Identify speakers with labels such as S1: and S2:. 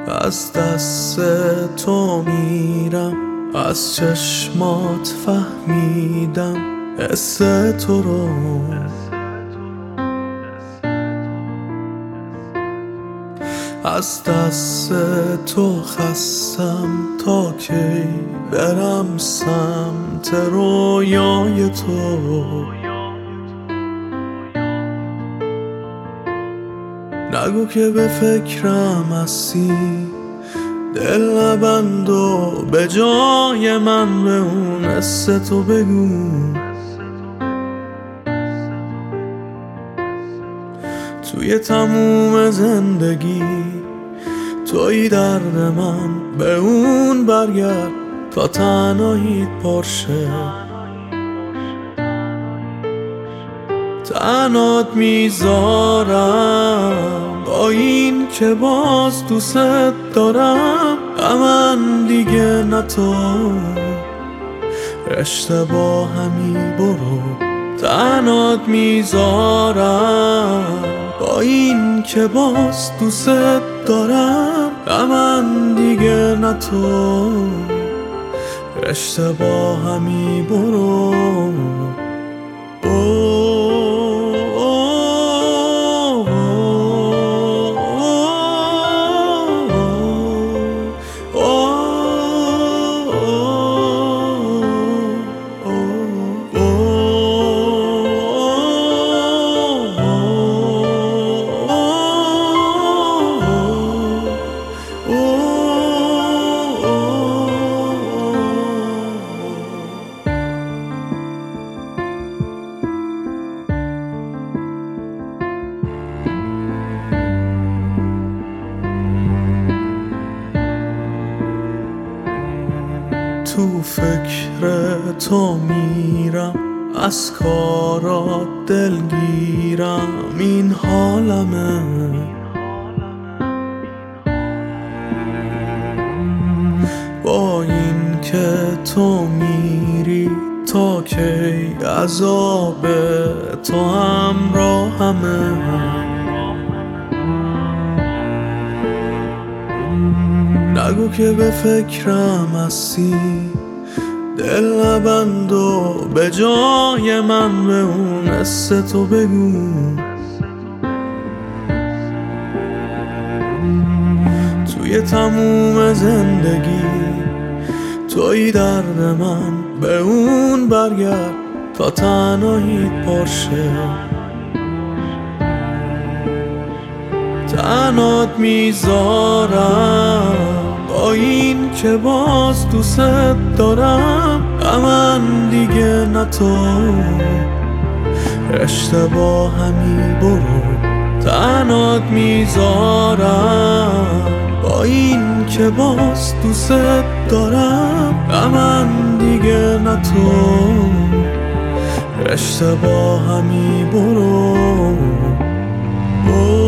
S1: از دست تو میرم، از چشمات فهمیدم حس تو رو. از دست تو خستم، تا کی برم سمت رویای تو. نگو که به فکرم هستی، دل نبند و به جای من به اون حس تو بگو. توی تموم زندگی توی درد من، به اون برگرد تا تنهاییت پرشه. تنهات میذارم با این که باز دوست دارم. من دیگه نه تو رشته با همی برو. تنهات میذارم با این که باز دوست دارم. من دیگه نه تو رشته با همی برو. تو فکر تو میرم، از کارات دلگیرم. این حالمه با این که تو میری، تا کی عذاب تو همراهمه. نگو که به فکرم هستی، دل نبند و به جای من به اون حس تو بگو. توی تموم زندگی توی درد من، به اون برگرد تا تنهاییت پرشه. تنهات میذارم با این که باز دوست دارم. من دیگه نه تو رشته با همی برو. تنهات میذارم با این که باز دوست دارم. من دیگه نه تو رشته با همی برو.